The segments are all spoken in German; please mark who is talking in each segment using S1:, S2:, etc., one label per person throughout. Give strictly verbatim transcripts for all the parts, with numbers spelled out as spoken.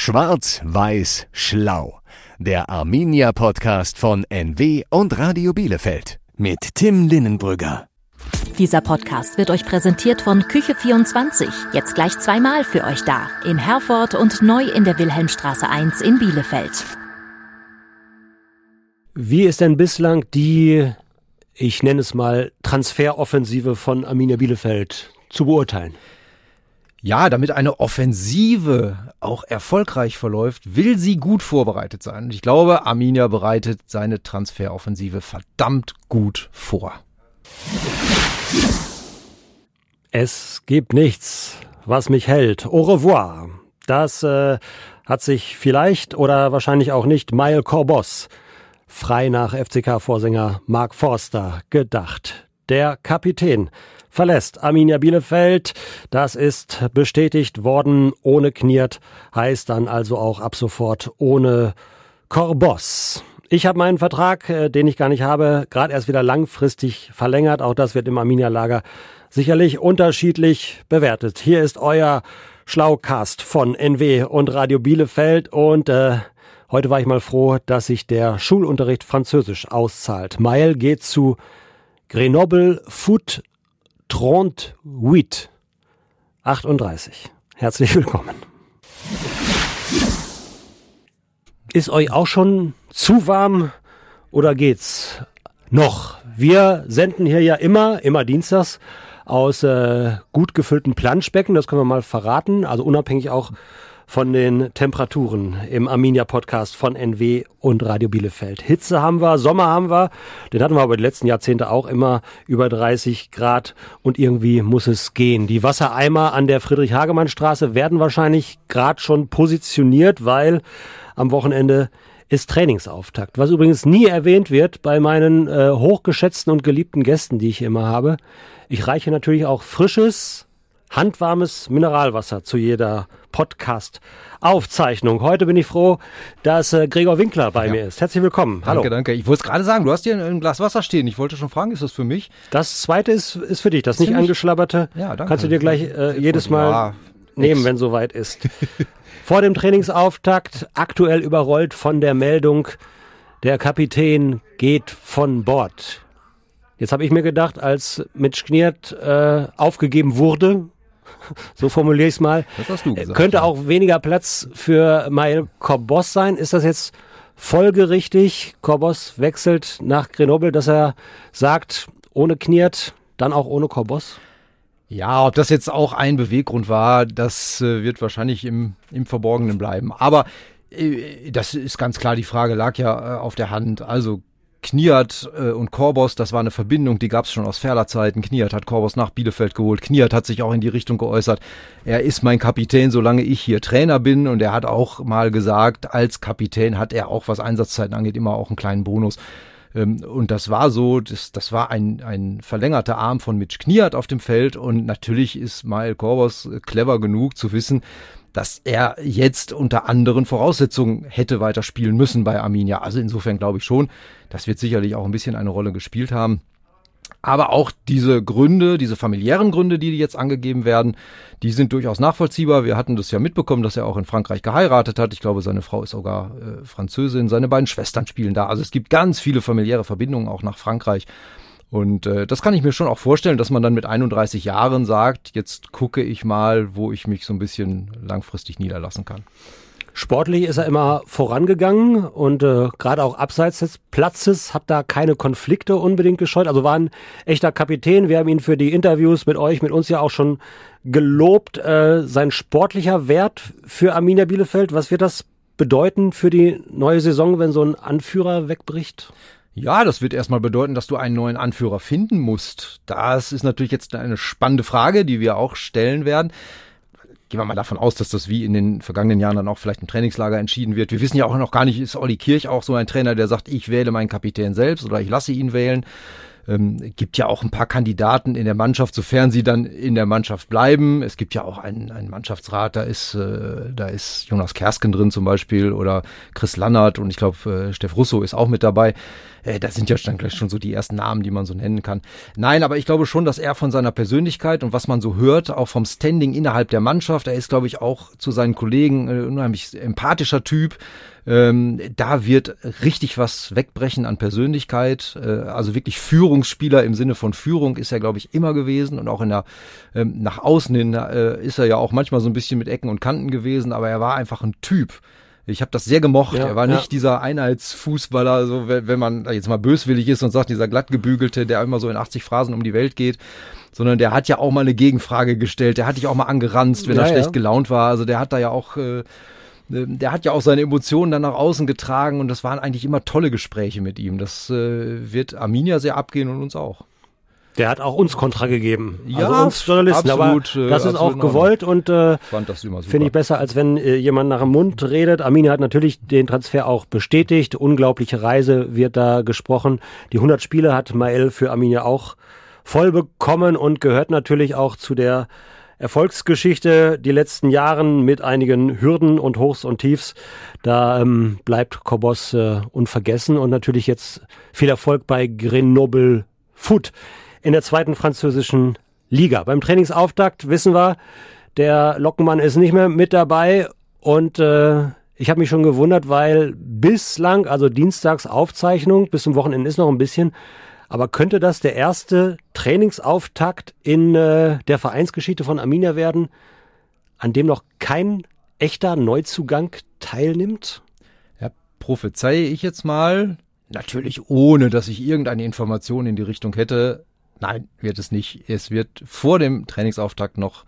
S1: Schwarz-Weiß Schlau. Der Arminia-Podcast von N W und Radio Bielefeld. Mit Tim Linnenbrügger.
S2: Dieser Podcast wird euch präsentiert von Küche vierundzwanzig. Jetzt gleich zweimal für euch da. In Herford und neu in der Wilhelmstraße eins in Bielefeld.
S3: Wie ist denn bislang die, ich nenne es mal, Transferoffensive von Arminia Bielefeld zu beurteilen?
S4: Ja, damit eine Offensive auch erfolgreich verläuft, will sie gut vorbereitet sein. Und ich glaube, Arminia bereitet seine Transferoffensive verdammt gut vor.
S3: Es gibt nichts, was mich hält. Au revoir. Das äh, hat sich vielleicht oder wahrscheinlich auch nicht Mael Corbos frei nach F C K-Vorsänger Mark Forster gedacht. Der Kapitän verlässt Arminia Bielefeld. Das ist bestätigt worden. Ohne Kniert heißt dann also auch ab sofort ohne Corbos. Ich habe meinen Vertrag, den ich gar nicht habe, gerade erst wieder langfristig verlängert. Auch das wird im Arminia-Lager sicherlich unterschiedlich bewertet. Hier ist euer Schlaucast von N W und Radio Bielefeld und äh, heute war ich mal froh, dass sich der Schulunterricht Französisch auszahlt. Mael geht zu Grenoble Foot trente-huit, achtunddreißig. Herzlich willkommen. Ist euch auch schon zu warm oder geht's noch? Wir senden hier ja immer, immer dienstags aus äh, gut gefüllten Planschbecken, das können wir mal verraten, also unabhängig auch von den Temperaturen im Arminia-Podcast von N W und Radio Bielefeld. Hitze haben wir, Sommer haben wir, den hatten wir aber die letzten Jahrzehnte auch immer über dreißig Grad und irgendwie muss es gehen. Die Wassereimer an der Friedrich-Hagemann-Straße werden wahrscheinlich gerade schon positioniert, weil am Wochenende ist Trainingsauftakt. Was übrigens nie erwähnt wird bei meinen äh, hochgeschätzten und geliebten Gästen, die ich immer habe. Ich reiche natürlich auch frisches, handwarmes Mineralwasser zu jeder Podcast-Aufzeichnung. Heute bin ich froh, dass äh, Gregor Winkler bei ja. mir ist. Herzlich willkommen.
S4: Hallo.
S3: Danke,
S4: danke. Ich wollte es gerade sagen, du hast hier ein Glas Wasser stehen. Ich wollte schon fragen, ist das für mich?
S3: Das zweite ist, ist für dich, das, das nicht angeschlabberte. Ja, danke. Kannst du dir gleich äh, jedes Mal ja, nehmen, wenn soweit ist. Vor dem Trainingsauftakt, aktuell überrollt von der Meldung, der Kapitän geht von Bord. Jetzt habe ich mir gedacht, als Mitch Kniert äh, aufgegeben wurde, so formuliere ich es mal,
S4: das hast du gesagt,
S3: könnte
S4: ja.
S3: auch weniger Platz für Mael Corbos sein. Ist das jetzt folgerichtig? Corbos wechselt nach Grenoble, dass er sagt, ohne Kniert, dann auch ohne Corbos?
S4: Ja, ob das jetzt auch ein Beweggrund war, das äh, wird wahrscheinlich im, im Verborgenen bleiben. Aber äh, das ist ganz klar, die Frage lag ja äh, auf der Hand. Also Kniert äh, und Corbos, das war eine Verbindung, die gab es schon aus Ferler-Zeiten. Kniert hat Corbos nach Bielefeld geholt. Kniert hat sich auch in die Richtung geäußert. Er ist mein Kapitän, solange ich hier Trainer bin. Und er hat auch mal gesagt, als Kapitän hat er auch, was Einsatzzeiten angeht, immer auch einen kleinen Bonus. Und das war so, das, das war ein, ein verlängerter Arm von Mitch Kniert auf dem Feld. Und natürlich ist Mael Corbos clever genug zu wissen, dass er jetzt unter anderen Voraussetzungen hätte weiterspielen müssen bei Arminia. Also insofern glaube ich schon, das wird sicherlich auch ein bisschen eine Rolle gespielt haben. Aber auch diese Gründe, diese familiären Gründe, die jetzt angegeben werden, die sind durchaus nachvollziehbar. Wir hatten das ja mitbekommen, dass er auch in Frankreich geheiratet hat. Ich glaube, seine Frau ist sogar äh, Französin. Seine beiden Schwestern spielen da. Also es gibt ganz viele familiäre Verbindungen auch nach Frankreich. Und äh, das kann ich mir schon auch vorstellen, dass man dann mit einunddreißig Jahren sagt, jetzt gucke ich mal, wo ich mich so ein bisschen langfristig niederlassen kann.
S3: Sportlich ist er immer vorangegangen und äh, gerade auch abseits des Platzes hat da keine Konflikte unbedingt gescheut. Also war ein echter Kapitän. Wir haben ihn für die Interviews mit euch, mit uns ja auch schon gelobt. Äh, sein sportlicher Wert für Arminia Bielefeld, was wird das bedeuten für die neue Saison, wenn so ein Anführer wegbricht?
S4: Ja, das wird erstmal bedeuten, dass du einen neuen Anführer finden musst. Das ist natürlich jetzt eine spannende Frage, die wir auch stellen werden. Gehen wir mal davon aus, dass das wie in den vergangenen Jahren dann auch vielleicht im Trainingslager entschieden wird. Wir wissen ja auch noch gar nicht, ist Olli Kirch auch so ein Trainer, der sagt, ich wähle meinen Kapitän selbst oder ich lasse ihn wählen. Ähm, gibt ja auch ein paar Kandidaten in der Mannschaft, sofern sie dann in der Mannschaft bleiben. Es gibt ja auch einen, einen Mannschaftsrat, da ist, äh, da ist Jonas Kersken drin zum Beispiel oder Chris Lannert und ich glaube, äh, Steff Russo ist auch mit dabei. Äh, das sind ja dann gleich schon so die ersten Namen, die man so nennen kann. Nein, aber ich glaube schon, dass er von seiner Persönlichkeit und was man so hört, auch vom Standing innerhalb der Mannschaft, er ist, glaube ich, auch zu seinen Kollegen ein unheimlich empathischer Typ. Ähm, da wird richtig was wegbrechen an Persönlichkeit, äh, also wirklich Führungsspieler im Sinne von Führung ist er, glaube ich, immer gewesen und auch in der ähm, nach außen hin äh, ist er ja auch manchmal so ein bisschen mit Ecken und Kanten gewesen, aber er war einfach ein Typ. Ich habe das sehr gemocht. Ja, er war nicht ja. dieser Einheitsfußballer, so wenn man jetzt mal böswillig ist und sagt, dieser glattgebügelte, der immer so in achtzig Phrasen um die Welt geht, sondern der hat ja auch mal eine Gegenfrage gestellt, der hat dich auch mal angeranzt, wenn ja, er schlecht ja. gelaunt war, also der hat da ja auch äh, Der hat ja auch seine Emotionen dann nach außen getragen und das waren eigentlich immer tolle Gespräche mit ihm. Das äh, wird Arminia sehr abgehen und uns auch.
S3: Der hat auch uns Kontra gegeben,
S4: ja,
S3: also uns Journalisten,
S4: absolut,
S3: aber das
S4: äh,
S3: ist auch gewollt und äh, finde ich besser, als wenn äh, jemand nach dem Mund redet. Arminia hat natürlich den Transfer auch bestätigt, unglaubliche Reise wird da gesprochen. Die hundert Spiele hat Mael für Arminia auch voll bekommen und gehört natürlich auch zu der Erfolgsgeschichte die letzten Jahren mit einigen Hürden und Hochs und Tiefs. Da ähm, bleibt Corbos äh, unvergessen und natürlich jetzt viel Erfolg bei Grenoble Foot in der zweiten französischen Liga. Beim Trainingsauftakt wissen wir, der Lockenmann ist nicht mehr mit dabei und äh, ich habe mich schon gewundert, weil bislang, also Dienstags Aufzeichnung, bis zum Wochenende ist noch ein bisschen, aber könnte das der erste Trainingsauftakt in äh, der Vereinsgeschichte von Arminia werden, an dem noch kein echter Neuzugang teilnimmt?
S4: Ja, prophezeie ich jetzt mal, natürlich ohne, dass ich irgendeine Information in die Richtung hätte. Nein, wird es nicht. Es wird vor dem Trainingsauftakt noch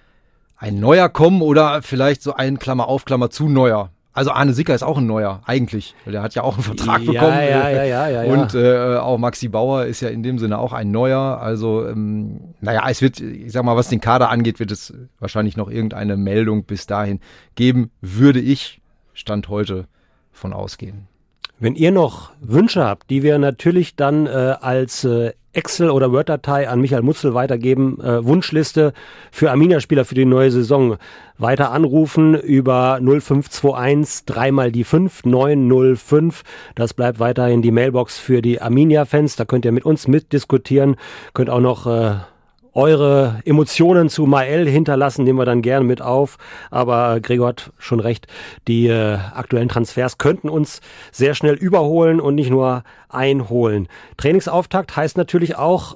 S4: ein neuer kommen oder vielleicht so ein Klammer auf, Klammer zu neuer. Also Arne Sicker ist auch ein neuer, eigentlich, weil der hat ja auch einen Vertrag
S3: ja,
S4: bekommen.
S3: Ja, ja, ja, ja, ja.
S4: Und äh, auch Maxi Bauer ist ja in dem Sinne auch ein neuer. Also, ähm, naja, es wird, ich sag mal, was den Kader angeht, wird es wahrscheinlich noch irgendeine Meldung bis dahin geben, würde ich Stand heute von ausgehen.
S3: Wenn ihr noch Wünsche habt, die wir natürlich dann äh, als äh, Excel- oder Word-Datei an Michael Mutzel weitergeben, äh, Wunschliste für Arminia-Spieler für die neue Saison, weiter anrufen über null fünf zwei eins, dreimal die fünf, neun null fünf. Das bleibt weiterhin die Mailbox für die Arminia-Fans. Da könnt ihr mit uns mitdiskutieren, könnt auch noch äh, eure Emotionen zu Mael hinterlassen, nehmen wir dann gerne mit auf. Aber Gregor hat schon recht, die äh, aktuellen Transfers könnten uns sehr schnell überholen und nicht nur einholen. Trainingsauftakt heißt natürlich auch,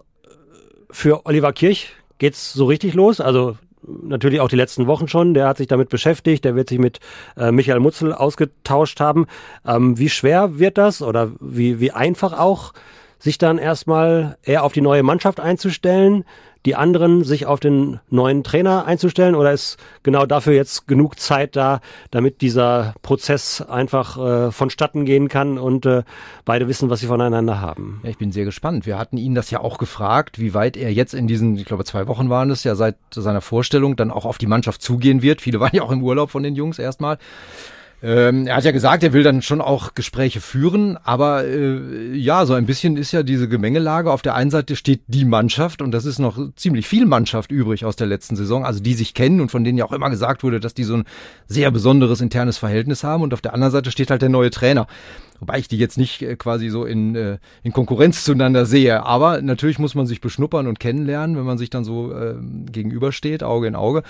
S3: für Oliver Kirch geht's so richtig los. Also natürlich auch die letzten Wochen schon. Der hat sich damit beschäftigt. Der wird sich mit äh, Michael Mutzel ausgetauscht haben. Ähm, wie schwer wird das oder wie, wie einfach auch, sich dann erstmal eher auf die neue Mannschaft einzustellen, die anderen sich auf den neuen Trainer einzustellen, oder ist genau dafür jetzt genug Zeit da, damit dieser Prozess einfach äh, vonstatten gehen kann und äh, beide wissen, was sie voneinander haben?
S4: Ja, ich bin sehr gespannt. Wir hatten ihn das ja auch gefragt, wie weit er jetzt in diesen, ich glaube zwei Wochen waren es ja seit seiner Vorstellung, dann auch auf die Mannschaft zugehen wird. Viele waren ja auch im Urlaub von den Jungs erstmal. Ähm, er hat ja gesagt, er will dann schon auch Gespräche führen, aber äh, ja, so ein bisschen ist ja diese Gemengelage. Auf der einen Seite steht die Mannschaft und das ist noch ziemlich viel Mannschaft übrig aus der letzten Saison, also die sich kennen und von denen ja auch immer gesagt wurde, dass die so ein sehr besonderes internes Verhältnis haben, und auf der anderen Seite steht halt der neue Trainer. Wobei ich die jetzt nicht äh, quasi so in, äh, in Konkurrenz zueinander sehe, aber natürlich muss man sich beschnuppern und kennenlernen, wenn man sich dann so äh, gegenübersteht, Auge in Auge.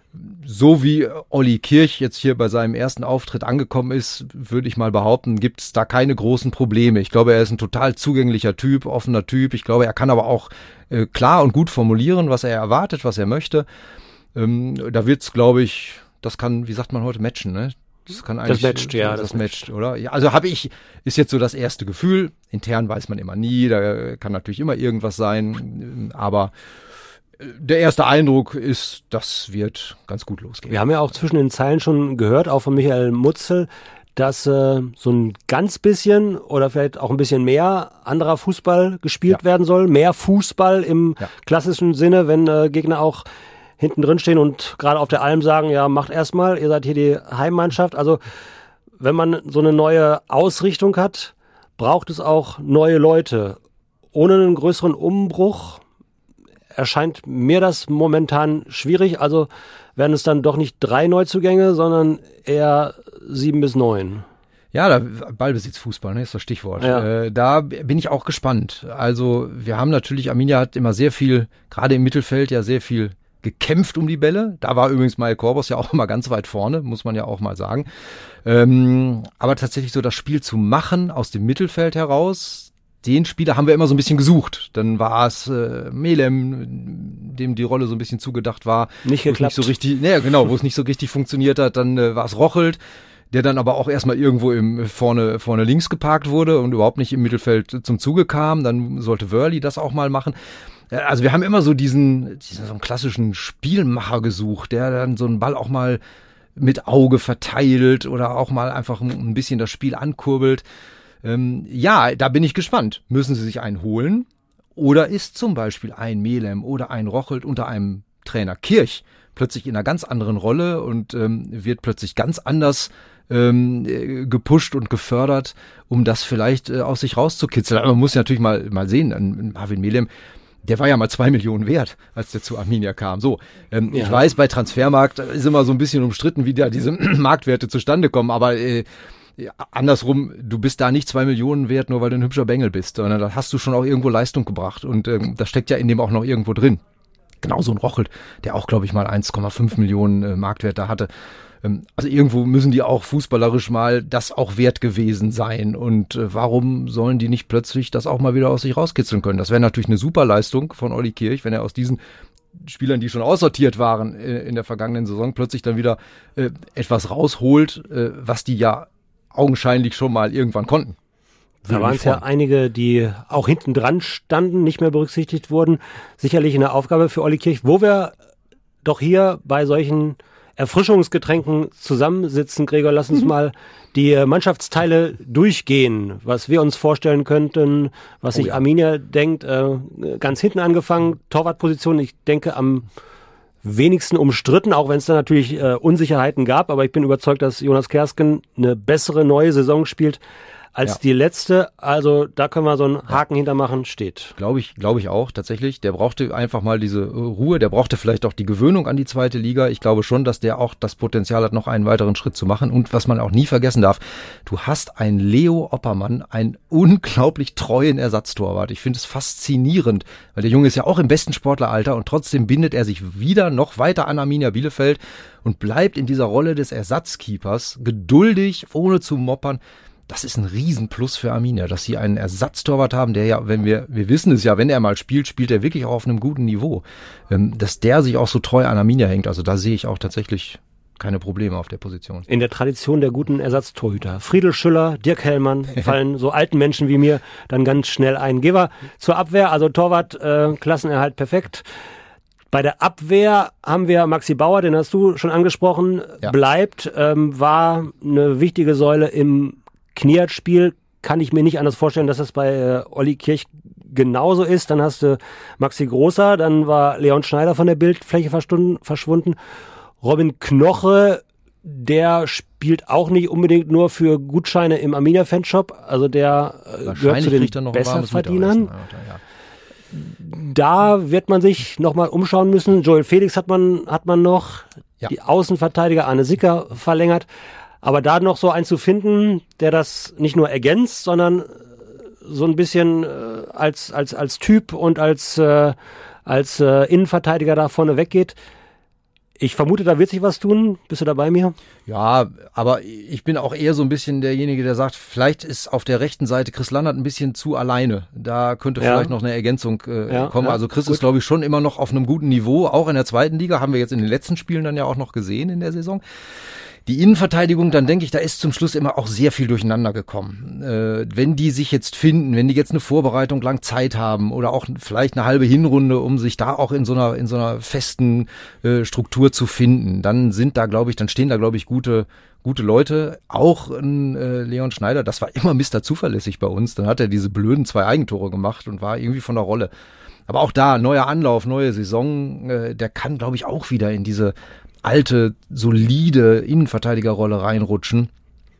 S4: So wie Olli Kirch jetzt hier bei seinem ersten Auftritt angekommen ist, würde ich mal behaupten, gibt es da keine großen Probleme. Ich glaube, er ist ein total zugänglicher Typ, offener Typ. Ich glaube, er kann aber auch äh, klar und gut formulieren, was er erwartet, was er möchte. Ähm, da wird's, glaube ich, das kann, wie sagt man heute, matchen, ne? Das kann eigentlich,
S3: das matcht, ja.
S4: Das, das matcht, oder? Ja, also habe ich, ist jetzt so das erste Gefühl. Intern weiß man immer nie, da kann natürlich immer irgendwas sein, aber der erste Eindruck ist, das wird ganz gut losgehen.
S3: Wir haben ja auch zwischen den Zeilen schon gehört, auch von Michael Mutzel, dass äh, so ein ganz bisschen oder vielleicht auch ein bisschen mehr anderer Fußball gespielt ja. werden soll. Mehr Fußball im ja. klassischen Sinne, wenn äh, Gegner auch hinten drin stehen und gerade auf der Alm sagen, ja, macht erstmal, ihr seid hier die Heimmannschaft. Also wenn man so eine neue Ausrichtung hat, braucht es auch neue Leute. ohne einen größeren Umbruch erscheint mir das momentan schwierig. Also werden es dann doch nicht drei Neuzugänge, sondern eher sieben bis neun.
S4: Ja, da, Ballbesitzfußball, ne, ist das Stichwort. Ja. Äh, da bin ich auch gespannt. Also wir haben natürlich, Arminia hat immer sehr viel, gerade im Mittelfeld ja sehr viel gekämpft um die Bälle. Da war übrigens Mael Korbos ja auch immer ganz weit vorne, muss man ja auch mal sagen. Ähm, aber tatsächlich so das Spiel zu machen aus dem Mittelfeld heraus, den Spieler haben wir immer so ein bisschen gesucht. Dann war es äh, Melem, dem die Rolle so ein bisschen zugedacht war.
S3: Nicht geklappt.
S4: Nicht so richtig, ne, genau, wo es nicht so richtig funktioniert hat. Dann äh, war es Rochelt, der dann aber auch erstmal irgendwo im vorne vorne links geparkt wurde und überhaupt nicht im Mittelfeld zum Zuge kam. Dann sollte Wörli das auch mal machen. Also wir haben immer so diesen, diesen so einen klassischen Spielmacher gesucht, der dann so einen Ball auch mal mit Auge verteilt oder auch mal einfach ein bisschen das Spiel ankurbelt. Ähm, ja, da bin ich gespannt. Müssen sie sich einen holen? Oder ist zum Beispiel ein Melem oder ein Rochelt unter einem Trainer Kirch plötzlich in einer ganz anderen Rolle und ähm, wird plötzlich ganz anders ähm, gepusht und gefördert, um das vielleicht äh, aus sich rauszukitzeln. Aber man muss natürlich mal, mal sehen, ein Marvin Melem, der war ja mal zwei Millionen wert, als der zu Arminia kam. So, ähm, ja. Ich weiß, bei Transfermarkt ist immer so ein bisschen umstritten, wie da diese Marktwerte zustande kommen, aber äh, andersrum, du bist da nicht zwei Millionen wert, nur weil du ein hübscher Bengel bist, sondern da hast du schon auch irgendwo Leistung gebracht und ähm, das steckt ja in dem auch noch irgendwo drin. Genauso ein Rochelt, der auch, glaube ich, mal eins Komma fünf Millionen äh, Marktwert da hatte. Ähm, also irgendwo müssen die auch fußballerisch mal das auch wert gewesen sein. Und äh, warum sollen die nicht plötzlich das auch mal wieder aus sich rauskitzeln können? Das wäre natürlich eine super Leistung von Olli Kirch, wenn er aus diesen Spielern, die schon aussortiert waren äh, in der vergangenen Saison, plötzlich dann wieder äh, etwas rausholt, äh, was die ja augenscheinlich schon mal irgendwann konnten.
S3: Da waren es ja einige, die auch hinten dran standen, nicht mehr berücksichtigt wurden. Sicherlich eine Aufgabe für Olli Kirch, wo wir doch hier bei solchen Erfrischungsgetränken zusammensitzen. Gregor, lass uns mhm. mal die Mannschaftsteile durchgehen, was wir uns vorstellen könnten, was oh, sich ja. Arminia denkt. Äh, ganz hinten angefangen, Torwartposition, ich denke am wenigsten umstritten, auch wenn es da natürlich äh, Unsicherheiten gab. Aber ich bin überzeugt, dass Jonas Kersken eine bessere neue Saison spielt als ja. die letzte, also da können wir so einen Haken ja. hintermachen, steht.
S4: Glaube ich, glaube ich auch, tatsächlich. Der brauchte einfach mal diese Ruhe, der brauchte vielleicht auch die Gewöhnung an die zweite Liga. Ich glaube schon, dass der auch das Potenzial hat, noch einen weiteren Schritt zu machen. Und was man auch nie vergessen darf, du hast einen Leo Oppermann, einen unglaublich treuen Ersatztorwart. Ich finde es faszinierend, weil der Junge ist ja auch im besten Sportleralter und trotzdem bindet er sich wieder noch weiter an Arminia Bielefeld und bleibt in dieser Rolle des Ersatzkeepers, geduldig, ohne zu moppern. Das ist ein Riesenplus für Arminia, dass sie einen Ersatztorwart haben, der ja, wenn wir, wir wissen es ja, wenn er mal spielt, spielt er wirklich auch auf einem guten Niveau. Ähm, dass der sich auch so treu an Arminia hängt, also da sehe ich auch tatsächlich keine Probleme auf der Position.
S3: In der Tradition der guten Ersatztorhüter. Friedel Schüller, Dirk Hellmann fallen so alten Menschen wie mir dann ganz schnell ein. Gehen wir zur Abwehr, also Torwart, äh, Klassenerhalt perfekt. Bei der Abwehr haben wir Maxi Bauer, den hast du schon angesprochen, ja. bleibt, ähm, war eine wichtige Säule im Kniat-Spiel, kann ich mir nicht anders vorstellen, dass das bei äh, Olli Kirch genauso ist. Dann hast du Maxi Großer, dann war Leon Schneider von der Bildfläche verschwunden. Robin Knoche, der spielt auch nicht unbedingt nur für Gutscheine im Arminia-Fanshop, also der äh, gehört zu den Besserverdienern. Ja. Da wird man sich nochmal umschauen müssen. Joel Felix hat man, hat man noch, ja. die Außenverteidiger Arne Sicker verlängert. Aber da noch so einen zu finden, der das nicht nur ergänzt, sondern so ein bisschen äh, als als als Typ und als äh, als äh, Innenverteidiger da vorne weggeht. Ich vermute, da wird sich was tun. Bist du da bei mir?
S4: Ja, aber ich bin auch eher so ein bisschen derjenige, der sagt, vielleicht ist auf der rechten Seite Chris Lannert ein bisschen zu alleine. Da könnte ja. vielleicht noch eine Ergänzung äh, ja, kommen. Ja, also Chris gut. ist, glaube ich, schon immer noch auf einem guten Niveau, auch in der zweiten Liga. Haben wir jetzt in den letzten Spielen dann ja auch noch gesehen in der Saison. Die Innenverteidigung, dann denke ich, da ist zum Schluss immer auch sehr viel durcheinander gekommen. Äh, wenn die sich jetzt finden, wenn die jetzt eine Vorbereitung lang Zeit haben oder auch vielleicht eine halbe Hinrunde, um sich da auch in so einer in so einer festen äh, Struktur zu finden, dann sind da, glaube ich, dann stehen da, glaube ich, gute gute Leute. Auch ein äh, Leon Schneider, das war immer Mister Zuverlässig bei uns. Dann hat er diese blöden zwei Eigentore gemacht und war irgendwie von der Rolle. Aber auch da, neuer Anlauf, neue Saison, äh, der kann, glaube ich, auch wieder in diese alte, solide Innenverteidigerrolle reinrutschen.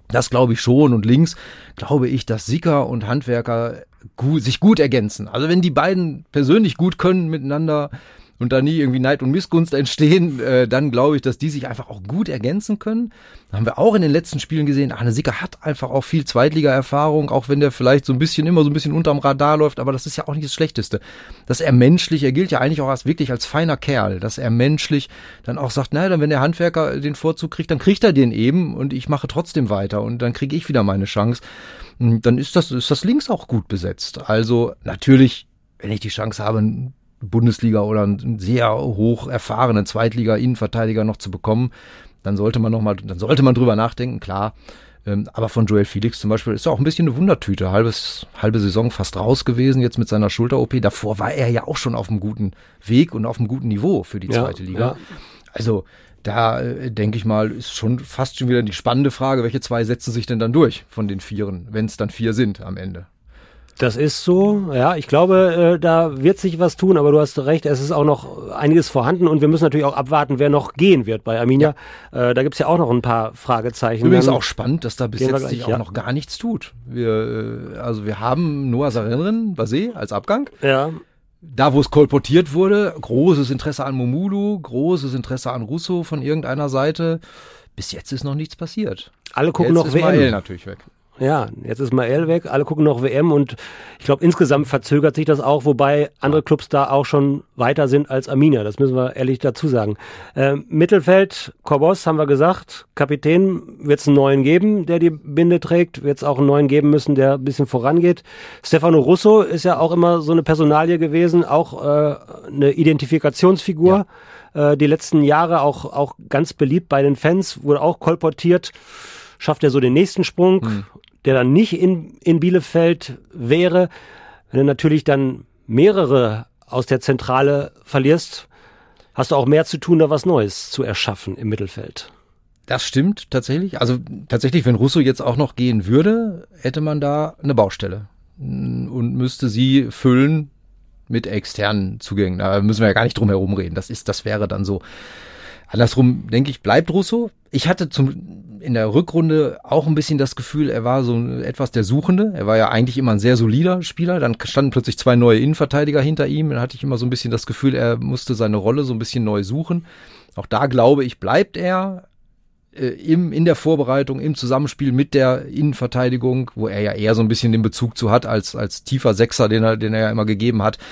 S4: Das glaube ich schon. Und links glaube ich, dass Sicker und Handwerker gut, sich gut ergänzen. Also wenn die beiden persönlich gut können miteinander und da nie irgendwie Neid und Missgunst entstehen, äh, dann glaube ich, dass die sich einfach auch gut ergänzen können. Da haben wir auch in den letzten Spielen gesehen, Arne Sicker hat einfach auch viel Zweitliga-Erfahrung, auch wenn der vielleicht so ein bisschen, immer so ein bisschen unterm Radar läuft, aber das ist ja auch nicht das Schlechteste. Dass er menschlich, er gilt ja eigentlich auch als wirklich als feiner Kerl, dass er menschlich dann auch sagt, naja, dann wenn der Handwerker den Vorzug kriegt, dann kriegt er den eben und ich mache trotzdem weiter und dann kriege ich wieder meine Chance. Und dann ist das, ist das links auch gut besetzt. Also natürlich, wenn ich die Chance habe, Bundesliga oder einen sehr hoch erfahrenen Zweitliga-Innenverteidiger noch zu bekommen, dann sollte man noch mal, dann sollte man drüber nachdenken, klar. Ähm, aber von Joel Felix zum Beispiel ist ja auch ein bisschen eine Wundertüte. Halbes, halbe Saison fast raus gewesen, jetzt mit seiner Schulter-O P. Davor war er ja auch schon auf einem guten Weg und auf einem guten Niveau für die zweite ja, Liga. Ja. Also da äh, denke ich mal, ist schon fast schon wieder die spannende Frage, welche zwei setzen sich denn dann durch von den Vieren, wenn es dann vier sind am Ende.
S3: Das ist so, ja, ich glaube, äh, da wird sich was tun, aber du hast recht, es ist auch noch einiges vorhanden und wir müssen natürlich auch abwarten, wer noch gehen wird bei Arminia. Ja. Äh, da gibt's ja auch noch ein paar Fragezeichen.
S4: Übrigens auch spannend, dass da bis jetzt sich auch ja. noch gar nichts tut. Wir, äh, also wir haben Noah Sarenren, Basé, als Abgang.
S3: Ja.
S4: Da, wo es kolportiert wurde, großes Interesse an Momulu, großes Interesse an Russo von irgendeiner Seite. Bis jetzt ist noch nichts passiert.
S3: Alle gucken
S4: jetzt
S3: noch
S4: ist
S3: W M.
S4: Mael natürlich weg.
S3: Ja, jetzt ist Mael weg, alle gucken noch W M und ich glaube, insgesamt verzögert sich das auch, wobei andere Clubs da auch schon weiter sind als Arminia, das müssen wir ehrlich dazu sagen. Ähm, Mittelfeld, Corbos, haben wir gesagt, Kapitän, wird es einen neuen geben, der die Binde trägt, wird es auch einen neuen geben müssen, der ein bisschen vorangeht. Stefano Russo ist ja auch immer so eine Personalie gewesen, auch äh, eine Identifikationsfigur, ja. äh, die letzten Jahre auch, auch ganz beliebt bei den Fans, wurde auch kolportiert, schafft er so den nächsten Sprung, hm. der dann nicht in, in Bielefeld wäre. Wenn du natürlich dann mehrere aus der Zentrale verlierst, hast du auch mehr zu tun, da was Neues zu erschaffen im Mittelfeld.
S4: Das stimmt tatsächlich. Also tatsächlich, wenn Russo jetzt auch noch gehen würde, hätte man da eine Baustelle und müsste sie füllen mit externen Zugängen. Da müssen wir ja gar nicht drum herum reden. Das ist, das wäre dann so. Andersrum, denke ich, bleibt Russo. Ich hatte zum, in der Rückrunde auch ein bisschen das Gefühl, er war so etwas der Suchende. Er war ja eigentlich immer ein sehr solider Spieler. Dann standen plötzlich zwei neue Innenverteidiger hinter ihm. Dann hatte ich immer so ein bisschen das Gefühl, er musste seine Rolle so ein bisschen neu suchen. Auch da glaube ich, bleibt er äh, im, in der Vorbereitung, im Zusammenspiel mit der Innenverteidigung, wo er ja eher so ein bisschen den Bezug zu hat als, als tiefer Sechser, den er, den er ja immer gegeben hat.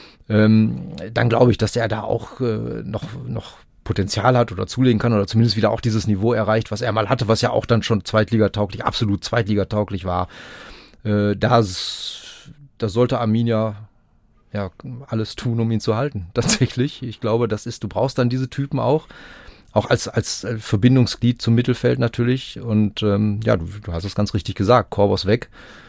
S4: Ähm, dann glaube ich, dass er da auch äh, noch, noch Potenzial hat oder zulegen kann oder zumindest wieder auch dieses Niveau erreicht, was er mal hatte, was ja auch dann schon zweitligatauglich, absolut zweitligatauglich war. Äh, das, das sollte Arminia ja alles tun, um ihn zu halten. Tatsächlich. Ich glaube, das ist, du brauchst dann diese Typen auch. Auch als, als Verbindungsglied zum Mittelfeld natürlich. Und ähm, ja, du, du hast es ganz richtig gesagt, Corbos weg.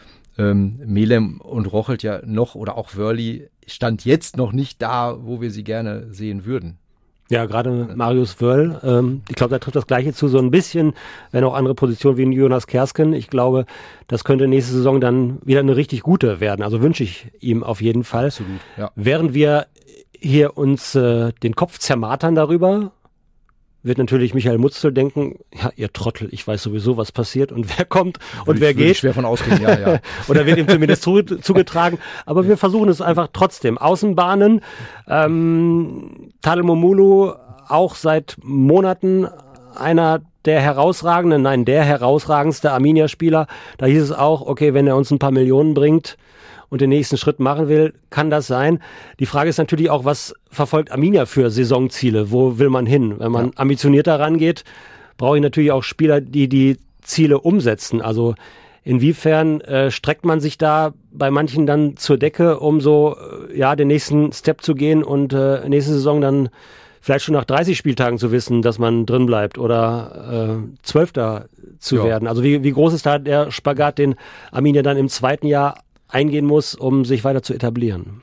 S4: Ähm, Melem und Rochelt ja noch oder auch Wörli stand jetzt noch nicht da, wo wir sie gerne sehen würden.
S3: Ja, gerade Marius Wörl, ähm, ich glaube, da trifft das Gleiche zu, so ein bisschen, wenn auch andere Positionen wie Jonas Kersken. Ich glaube, das könnte nächste Saison dann wieder eine richtig gute werden. Also wünsche ich ihm auf jeden Fall.
S4: Absolut, ja.
S3: Während wir hier uns äh, den Kopf zermartern darüber, wird natürlich Michael Mutzel denken, ja, ihr Trottel, ich weiß sowieso, was passiert und wer kommt und
S4: würde
S3: wer
S4: ich,
S3: geht.
S4: Würde ich schwer von ausgehen, ja, ja.
S3: Oder wird ihm zumindest zu, zugetragen. Aber wir versuchen es einfach trotzdem. Außenbahnen, ähm, Tadel Momulu, auch seit Monaten einer der herausragenden, nein, der herausragendste Arminia-Spieler. Da hieß es auch, okay, wenn er uns ein paar Millionen bringt und den nächsten Schritt machen will, kann das sein. Die Frage ist natürlich auch, was verfolgt Arminia für Saisonziele? Wo will man hin? Wenn man ja. ambitionierter rangeht, brauche ich natürlich auch Spieler, die die Ziele umsetzen. Also inwiefern äh, streckt man sich da bei manchen dann zur Decke, um so äh, ja den nächsten Step zu gehen und äh, nächste Saison dann vielleicht schon nach dreißig Spieltagen zu wissen, dass man drin bleibt oder äh, Zwölfter zu ja. werden. Also wie, wie groß ist da der Spagat, den Arminia dann im zweiten Jahr eingehen muss, um sich weiter zu etablieren?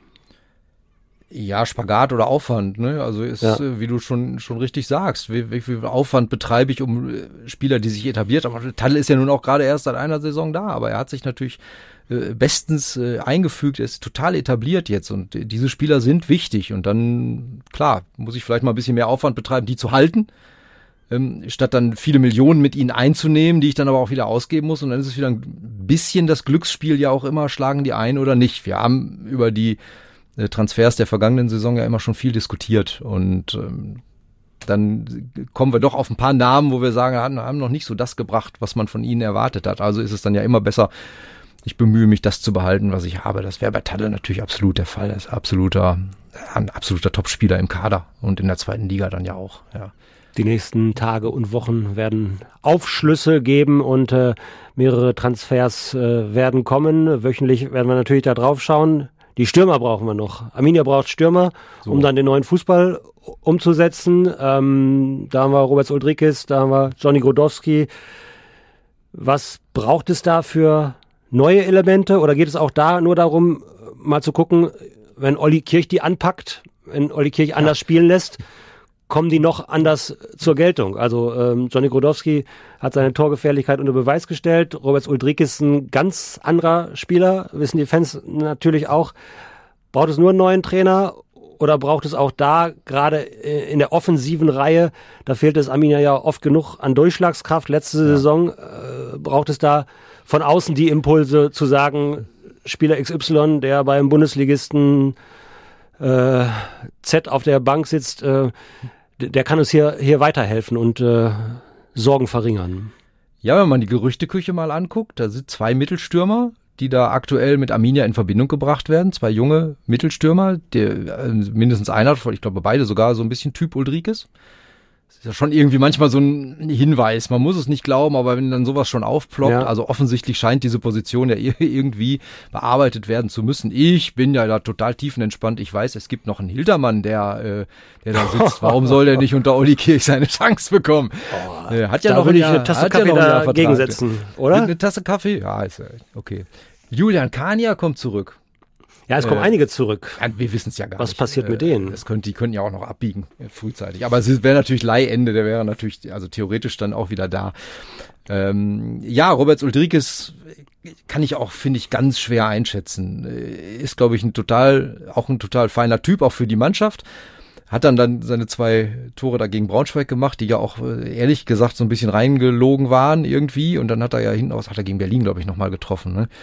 S4: Ja, Spagat oder Aufwand, ne? Also ist, ja. wie du schon schon richtig sagst, wie, wie viel Aufwand betreibe ich, um Spieler, die sich etabliert haben. Tadel ist ja nun auch gerade erst seit einer Saison da, aber er hat sich natürlich äh, bestens äh, eingefügt, er ist total etabliert jetzt und äh, diese Spieler sind wichtig und dann, klar, muss ich vielleicht mal ein bisschen mehr Aufwand betreiben, die zu halten. ähm, statt dann viele Millionen mit ihnen einzunehmen, die ich dann aber auch wieder ausgeben muss. Und dann ist es wieder ein bisschen das Glücksspiel ja auch immer, schlagen die ein oder nicht. Wir haben über die äh, Transfers der vergangenen Saison ja immer schon viel diskutiert. Und ähm, dann kommen wir doch auf ein paar Namen, wo wir sagen, haben, haben noch nicht so das gebracht, was man von ihnen erwartet hat. Also ist es dann ja immer besser, ich bemühe mich, das zu behalten, was ich habe. Das wäre bei Tadl natürlich absolut der Fall. Er ist absoluter, ein absoluter Topspieler im Kader und in der zweiten Liga dann ja auch. Ja.
S3: Die nächsten Tage und Wochen werden Aufschlüsse geben und äh, mehrere Transfers äh, werden kommen. Wöchentlich werden wir natürlich da drauf schauen. Die Stürmer brauchen wir noch. Arminia braucht Stürmer, so. um dann den neuen Fußball umzusetzen. Ähm, da haben wir Roberts Uldrikis, da haben wir Johnny Grodowski. Was braucht es da für neue Elemente? Oder geht es auch da nur darum, mal zu gucken, wenn Olli Kirch die anpackt, wenn Olli Kirch ja. anders spielen lässt, kommen die noch anders zur Geltung? Also ähm, Johnny Grodowski hat seine Torgefährlichkeit unter Beweis gestellt. Roberts Uldrikis ist ein ganz anderer Spieler, wissen die Fans natürlich auch. Braucht es nur einen neuen Trainer oder braucht es auch da, gerade in der offensiven Reihe, da fehlt es Arminia ja oft genug an Durchschlagskraft. Letzte ja. Saison äh, braucht es da von außen die Impulse zu sagen, Spieler X Y, der beim Bundesligisten äh, Z auf der Bank sitzt, äh, der kann uns hier, hier weiterhelfen und äh, Sorgen verringern.
S4: Ja, wenn man die Gerüchteküche mal anguckt, da sind zwei Mittelstürmer, die da aktuell mit Arminia in Verbindung gebracht werden. Zwei junge Mittelstürmer, der, äh, mindestens einer, ich glaube beide sogar so ein bisschen Typ Uldrikis. Das ist ja schon irgendwie manchmal so ein Hinweis. Man muss es nicht glauben, aber wenn dann sowas schon aufploppt, ja. also offensichtlich scheint diese Position ja irgendwie bearbeitet werden zu müssen. Ich bin ja da total tiefenentspannt. Ich weiß, es gibt noch einen Hiltermann, der, äh, der da sitzt. Warum soll der nicht unter Olli Kirch seine Chance bekommen? Oh, äh, hat ja
S3: da
S4: noch
S3: würde
S4: ein
S3: ich eine Tasse Kaffee ja dagegen setzen, oder?
S4: Eine Tasse Kaffee? Ja, ist okay. Julian Kania kommt zurück.
S3: Ja, es kommen äh, einige zurück.
S4: Ja, wir wissen es ja gar
S3: Was
S4: nicht.
S3: Was passiert mit denen?
S4: Das könnte, die könnten ja auch noch abbiegen, äh, frühzeitig. Aber es wäre natürlich Leihende, der wäre natürlich, also theoretisch dann auch wieder da. Ähm, ja, Roberts Uldrikis kann ich auch, finde ich, ganz schwer einschätzen. Ist, glaube ich, ein total, auch ein total feiner Typ, auch für die Mannschaft. Hat dann dann seine zwei Tore da gegen Braunschweig gemacht, die ja auch, ehrlich gesagt, so ein bisschen reingelogen waren irgendwie. Und dann hat er ja hinten aus, hat er gegen Berlin, glaube ich, nochmal getroffen, ne?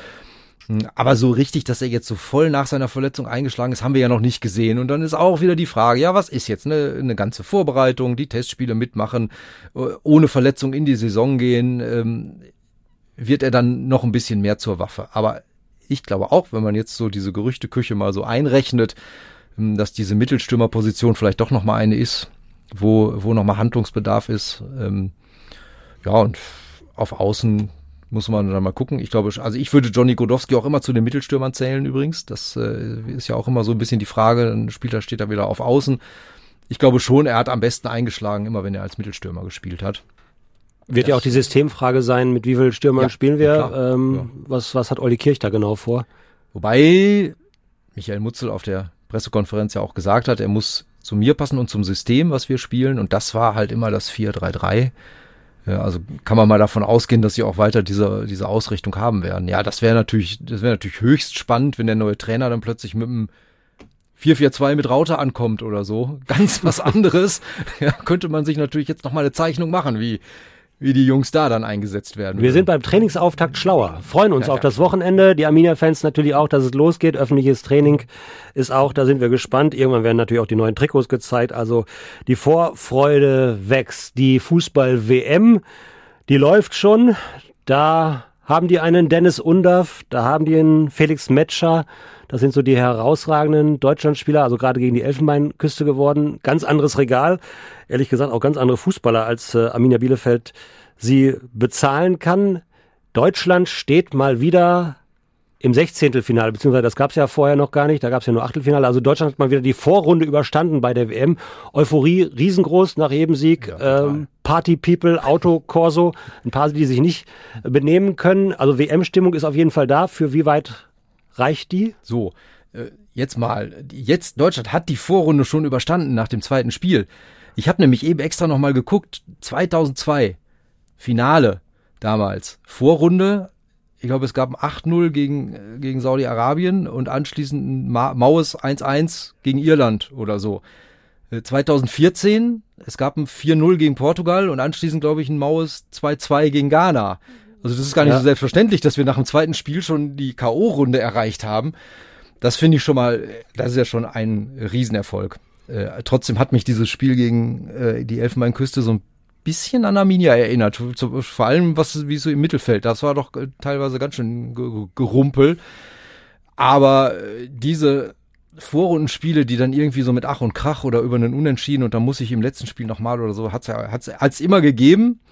S4: Aber so richtig, dass er jetzt so voll nach seiner Verletzung eingeschlagen ist, haben wir ja noch nicht gesehen. Und dann ist auch wieder die Frage, ja, was ist jetzt eine, eine ganze Vorbereitung, die Testspiele mitmachen, ohne Verletzung in die Saison gehen, ähm, wird er dann noch ein bisschen mehr zur Waffe. Aber ich glaube auch, wenn man jetzt so diese Gerüchteküche mal so einrechnet, dass diese Mittelstürmerposition vielleicht doch nochmal eine ist, wo, wo nochmal Handlungsbedarf ist. Ähm, ja, und auf Außen muss man dann mal gucken. Ich glaube, also ich würde Johnny Grodowski auch immer zu den Mittelstürmern zählen übrigens. Das äh, ist ja auch immer so ein bisschen die Frage. Dann spielt er, steht er wieder auf Außen. Ich glaube schon, er hat am besten eingeschlagen, immer wenn er als Mittelstürmer gespielt hat.
S3: Wird das ja auch die Systemfrage sein, mit wie vielen Stürmern ja, spielen wir?
S4: Ja,
S3: ähm,
S4: ja.
S3: Was, was hat Olli Kirch da genau vor?
S4: Wobei Michael Mutzel auf der Pressekonferenz ja auch gesagt hat, er muss zu mir passen und zum System, was wir spielen. Und das war halt immer das vier drei drei. Ja, also kann man mal davon ausgehen, dass sie auch weiter diese, diese Ausrichtung haben werden. Ja, das wäre natürlich, das wäre natürlich höchst spannend, wenn der neue Trainer dann plötzlich mit einem vier vier zwei mit Raute ankommt oder so. Ganz was anderes. Ja, könnte man sich natürlich jetzt noch mal eine Zeichnung machen, wie, wie die Jungs da dann eingesetzt werden.
S3: Wir sind beim Trainingsauftakt schlauer. Freuen uns ja, auf ja. das Wochenende. Die Arminia-Fans natürlich auch, dass es losgeht. Öffentliches Training ist auch, da sind wir gespannt. Irgendwann werden natürlich auch die neuen Trikots gezeigt. Also die Vorfreude wächst. Die Fußball-W M, die läuft schon. Da haben die einen Dennis Undaff, da haben die einen Felix Metscher. Das sind so die herausragenden Deutschlandspieler, also gerade gegen die Elfenbeinküste geworden. Ganz anderes Regal. Ehrlich gesagt auch ganz andere Fußballer, als äh, Arminia Bielefeld sie bezahlen kann. Deutschland steht mal wieder im Sechzehntelfinale, beziehungsweise das gab es ja vorher noch gar nicht, da gab es ja nur Achtelfinale. Also Deutschland hat mal wieder die Vorrunde überstanden bei der W M. Euphorie riesengroß nach jedem Sieg. Ja, ähm, Party People, Autokorso, ein paar, die sich nicht benehmen können. Also W M-Stimmung ist auf jeden Fall da. Für wie weit reicht die?
S4: So, äh, jetzt mal. Jetzt, Deutschland hat die Vorrunde schon überstanden nach dem zweiten Spiel. Ich habe nämlich eben extra nochmal geguckt. zweitausendzwei, Finale damals. Vorrunde, ich glaube, es gab ein acht null gegen, gegen Saudi-Arabien und anschließend ein Ma- Maues eins eins gegen Irland oder so. zwanzig vierzehn, es gab ein vier null gegen Portugal und anschließend, glaube ich, ein maues zwei zwei gegen Ghana. Also das ist gar nicht ja. so selbstverständlich, dass wir nach dem zweiten Spiel schon die K O-Runde erreicht haben. Das finde ich schon mal, das ist ja schon ein Riesenerfolg. Äh, trotzdem hat mich dieses Spiel gegen äh, die Elfenbeinküste so ein bisschen an Arminia erinnert. Zu, vor allem, was wie so im Mittelfeld. Das war doch äh, teilweise ganz schön ge- gerumpel. Aber äh, diese Vorrundenspiele, die dann irgendwie so mit Ach und Krach oder über einen Unentschieden und dann muss ich im letzten Spiel nochmal oder so, hat's ja, hat's, hat's immer gegeben.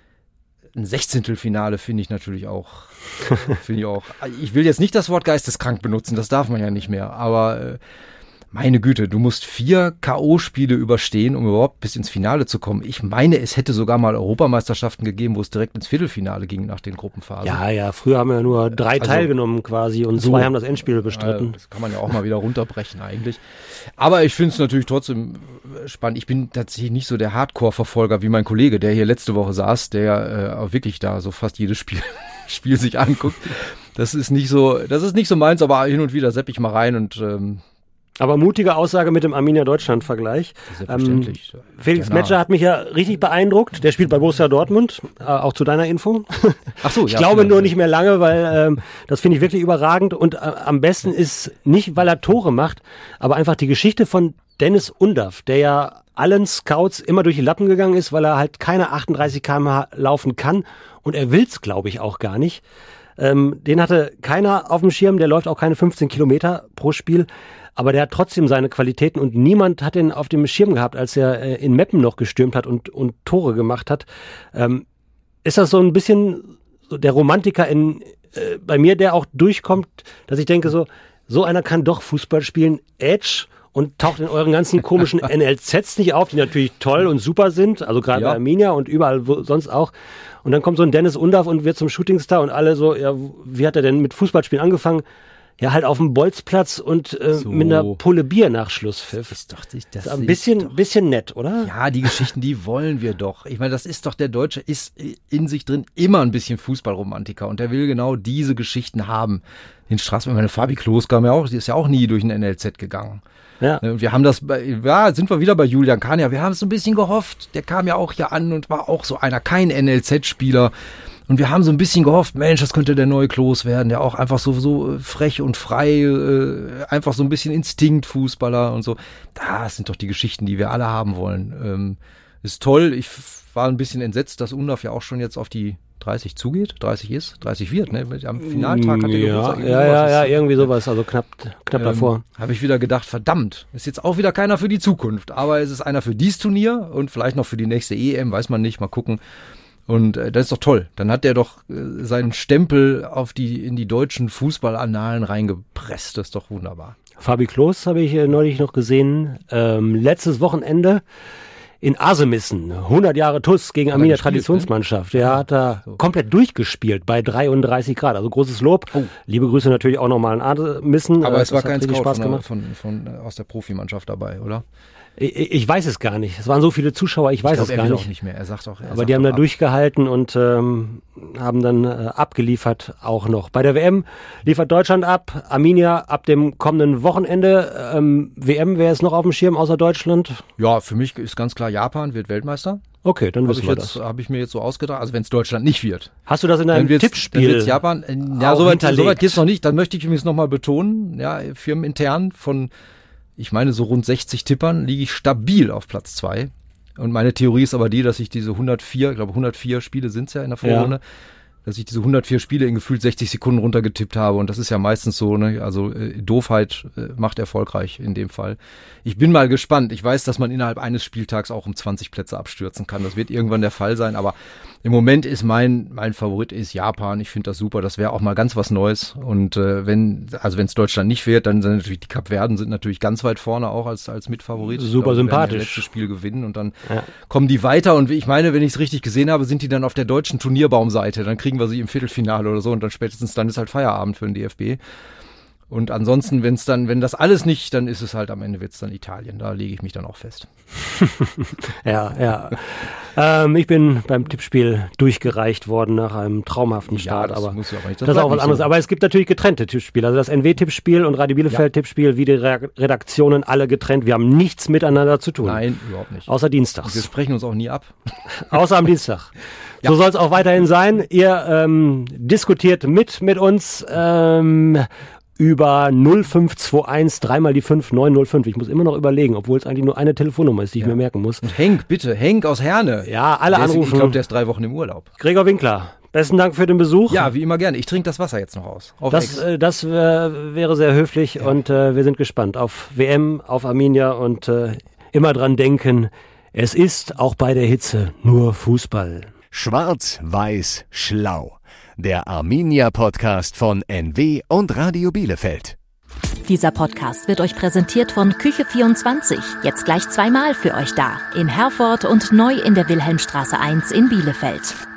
S4: Ein Sechzehntelfinale finde ich natürlich auch, finde ich auch. Ich will jetzt nicht das Wort geisteskrank benutzen, das darf man ja nicht mehr, aber äh, meine Güte, du musst vier K O-Spiele überstehen, um überhaupt bis ins Finale zu kommen. Ich meine, es hätte sogar mal Europameisterschaften gegeben, wo es direkt ins Viertelfinale ging nach den Gruppenphasen.
S3: Ja, ja, früher haben wir ja nur drei also, teilgenommen quasi und so, zwei haben das Endspiel bestritten.
S4: Äh, das kann man ja auch mal wieder runterbrechen eigentlich. Aber ich finde es natürlich trotzdem spannend. Ich bin tatsächlich nicht so der Hardcore-Verfolger wie mein Kollege, der hier letzte Woche saß, der äh, wirklich da so fast jedes Spiel, Spiel sich anguckt. Das ist nicht so, das ist nicht so meins, aber hin und wieder sepp ich mal rein und ähm,
S3: aber mutige Aussage mit dem Arminia-Deutschland-Vergleich.
S4: Selbstverständlich.
S3: Ähm, Felix Metscher hat mich ja richtig beeindruckt. Der spielt bei Borussia Dortmund, äh, auch zu deiner Info.
S4: Ach so,
S3: ich
S4: ja,
S3: glaube
S4: ja,
S3: nur
S4: ja.
S3: nicht mehr lange, weil ähm, das finde ich wirklich überragend. Und äh, am besten ist nicht, weil er Tore macht, aber einfach die Geschichte von Dennis Undaff, der ja allen Scouts immer durch die Lappen gegangen ist, weil er halt keine achtunddreißig Kilometer pro Stunde laufen kann. Und er will's, glaube ich, auch gar nicht. Ähm, den hatte keiner auf dem Schirm, der läuft auch keine fünfzehn Kilometer pro Spiel. Aber der hat trotzdem seine Qualitäten und niemand hat ihn auf dem Schirm gehabt, als er äh, in Meppen noch gestürmt hat und, und Tore gemacht hat. Ähm, ist das so ein bisschen so der Romantiker in äh, bei mir, der auch durchkommt, dass ich denke so, so einer kann doch Fußball spielen, Edge, und taucht in euren ganzen komischen N L Zs nicht auf, die natürlich toll und super sind, also gerade ja. bei Arminia und überall wo, sonst auch. Und dann kommt so ein Dennis Undaff und wird zum Shootingstar und alle so, ja, wie hat er denn mit Fußballspielen angefangen? Ja, halt auf dem Bolzplatz und äh, so. mit einer Pulle Bier nach Schlusspfiff.
S4: Das ist doch, das
S3: das ist ein bisschen,
S4: doch,
S3: bisschen nett, oder?
S4: Ja, die Geschichten, die wollen wir doch. Ich meine, das ist doch, der Deutsche ist in sich drin immer ein bisschen Fußballromantiker und der will genau diese Geschichten haben. Den Straßenbahn, meine Fabi Klos kam ja auch, die ist ja auch nie durch ein N L Z gegangen. Ja. Und wir haben das, bei, ja, sind wir wieder bei Julian Kania. Wir haben es so ein bisschen gehofft. Der kam ja auch hier an und war auch so einer, kein N L Z-Spieler. Und wir haben so ein bisschen gehofft, Mensch, das könnte der neue Klos werden, der auch einfach so, so frech und frei, äh, einfach so ein bisschen Instinktfußballer und so. Das sind doch die Geschichten, die wir alle haben wollen. Ähm, ist toll. Ich war ein bisschen entsetzt, dass Undaff ja auch schon jetzt auf die dreißig zugeht, dreißig ist, dreißig wird, ne? Am Finaltag hat er
S3: ja,
S4: Geburtstag.
S3: Ja, ja, ja, irgendwie sowas, also knapp, knapp ähm, davor.
S4: Habe ich wieder gedacht, verdammt, ist jetzt auch wieder keiner für die Zukunft, aber es ist einer für dieses Turnier und vielleicht noch für die nächste E M, weiß man nicht, mal gucken. Und äh, das ist doch toll. Dann hat der doch äh, seinen Stempel auf die in die deutschen Fußballannalen reingepresst. Das ist doch wunderbar.
S3: Fabi Klos habe ich äh, neulich noch gesehen. Ähm, letztes Wochenende in Asemissen. hundert Jahre T U S gegen Arminia Traditionsmannschaft. Der
S4: ja,
S3: hat da
S4: so.
S3: komplett durchgespielt bei dreiunddreißig Grad. Also großes Lob. Oh. Liebe Grüße natürlich auch nochmal an Asemissen.
S4: Aber
S3: äh,
S4: es war kein Scout
S3: Spaß
S4: von,
S3: gemacht.
S4: von, von, von aus der Profimannschaft dabei, oder?
S3: Ich, ich weiß es gar nicht. Es waren so viele Zuschauer, ich weiß ich glaub, es gar
S4: er will
S3: nicht.
S4: Auch nicht mehr. Er sagt auch, er
S3: Aber
S4: sagt
S3: die haben da
S4: ab.
S3: durchgehalten und ähm, haben dann äh, abgeliefert auch noch. Bei der W M liefert Deutschland ab, Arminia ab dem kommenden Wochenende. Ähm, W M, wer ist noch auf dem Schirm außer Deutschland?
S4: Ja, für mich ist ganz klar, Japan wird Weltmeister.
S3: Okay, dann wissen
S4: ich
S3: wir
S4: jetzt,
S3: das.
S4: Habe ich mir jetzt so ausgedacht, also wenn es Deutschland nicht wird.
S3: Hast du das in deinem
S4: dann
S3: Tippspiel?
S4: Dann wird's Japan. Äh, ja, soweit so geht es noch nicht. Dann möchte ich übrigens nochmal betonen, ja, firmenintern von, ich meine, so rund sechzig Tippern liege ich stabil auf Platz zwei. Und meine Theorie ist aber die, dass ich diese hundertvier, ich glaube hundertvier Spiele sind es ja in der Vorrunde, ja. dass ich diese hundertvier Spiele in gefühlt sechzig Sekunden runtergetippt habe. Und das ist ja meistens so, ne? Also äh, Doofheit äh, macht erfolgreich in dem Fall. Ich bin mal gespannt. Ich weiß, dass man innerhalb eines Spieltags auch um zwanzig Plätze abstürzen kann. Das wird irgendwann der Fall sein. Aber im Moment ist mein mein Favorit ist Japan. Ich finde das super. Das wäre auch mal ganz was Neues. Und äh, wenn also wenn es Deutschland nicht wird, dann sind natürlich die Kapverden sind natürlich ganz weit vorne auch als als Mitfavorit.
S3: Super
S4: glaube,
S3: sympathisch.
S4: Das letzte Spiel gewinnen und dann
S3: ja.
S4: kommen die weiter. Und ich meine, wenn ich es richtig gesehen habe, sind die dann auf der deutschen Turnierbaumseite. Dann kriegen wir sie im Viertelfinale oder so und dann spätestens dann ist halt Feierabend für den D F B. Und ansonsten, wenn es dann, wenn das alles nicht, dann ist es halt am Ende wird's dann Italien. Da lege ich mich dann auch fest.
S3: ja, ja. ähm, ich bin beim Tippspiel durchgereicht worden nach einem traumhaften Start.
S4: Ja, das
S3: aber
S4: muss ja auch nicht. Das,
S3: das ist auch was
S4: nicht
S3: anderes.
S4: so.
S3: Aber es gibt natürlich getrennte Tippspiele. Also das N W-Tippspiel und Radio Bielefeld-Tippspiel, wie die Re- Redaktionen alle getrennt. Wir haben nichts miteinander zu tun.
S4: Nein, überhaupt nicht.
S3: Außer dienstags.
S4: Wir sprechen uns auch nie ab.
S3: Außer am Dienstag.
S4: Ja.
S3: So soll es auch weiterhin sein. Ihr ähm, diskutiert mit mit uns ähm, über null fünf zwei eins, dreimal die fünf, neun null fünf. Ich muss immer noch überlegen, obwohl es eigentlich nur eine Telefonnummer ist, die ich
S4: Ja.
S3: mir merken muss.
S4: Und Henk, bitte, Henk aus Herne.
S3: Ja, alle
S4: Der ist,
S3: anrufen.
S4: Ich glaube, der ist drei Wochen im Urlaub.
S3: Gregor Winkler, besten Dank für den Besuch.
S4: Ja, wie immer gerne. Ich trinke das Wasser jetzt noch aus. Auf
S3: Das,
S4: Ex.
S3: äh, das äh, wäre sehr höflich
S4: Ja.
S3: und äh, wir sind gespannt auf W M, auf Arminia und äh, immer dran denken, es ist auch bei der Hitze nur Fußball.
S1: Schwarz, Weiß, Schlau. Der Arminia-Podcast von N W und Radio Bielefeld.
S2: Dieser Podcast wird euch präsentiert von Küche vierundzwanzig. Jetzt gleich zweimal für euch da. In Herford und neu in der Wilhelmstraße eins in Bielefeld.